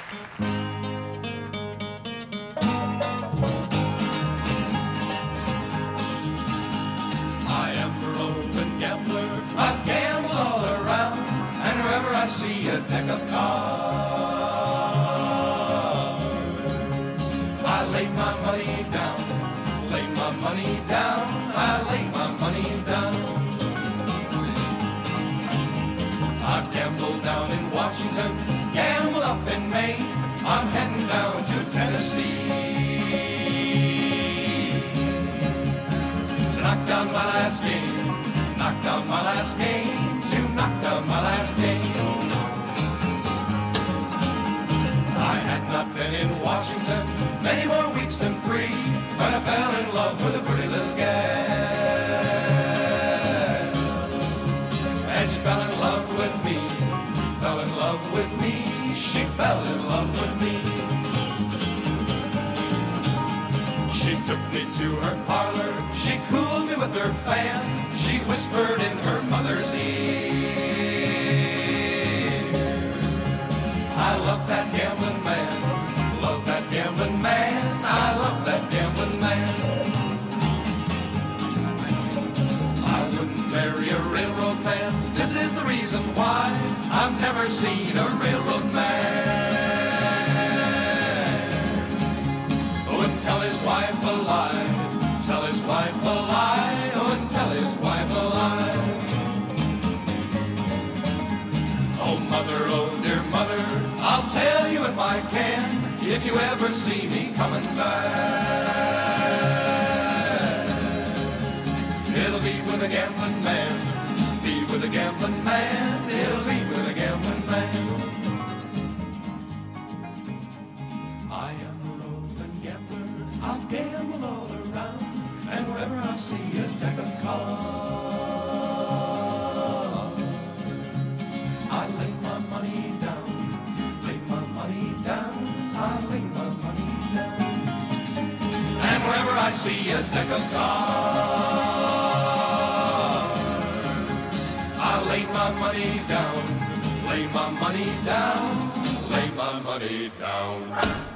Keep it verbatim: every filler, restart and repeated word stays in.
I am a roving gambler, I've gambled all around, and wherever I see a deck of cards, I lay my money down, lay my money down, I lay my money down. I've gambled down in Washington, gambled up in Maine, I'm heading down to Tennessee to knock down my last game, knock down my last game, to knock down my last game. I had not been in Washington many more weeks than three when I fell in love with a pretty little gal, and she fell in love with me, fell in love with me, she fell in love with me. She took me to her parlor, she cooled me with her fan, she whispered in her mother's ear, I love that gambling man, love that gambling man, I love that gambling man. I wouldn't marry a railroad man, this is the reason why I've never seen a railroad man. Wouldn't tell his wife a lie, tell his wife a lie, wouldn't tell his wife a lie. Oh mother, oh dear mother, I'll tell you if I can, if you ever see me coming back, it'll be with a gambling man, be with a gambling man, it'll be with a gambling man. I am a roving gambler, I've gambled all around, and wherever I see a deck of cards, I lay my money down, lay my money down, I lay my money down. And wherever I see a deck of cards, I lay my money down, lay my money down, lay my money down.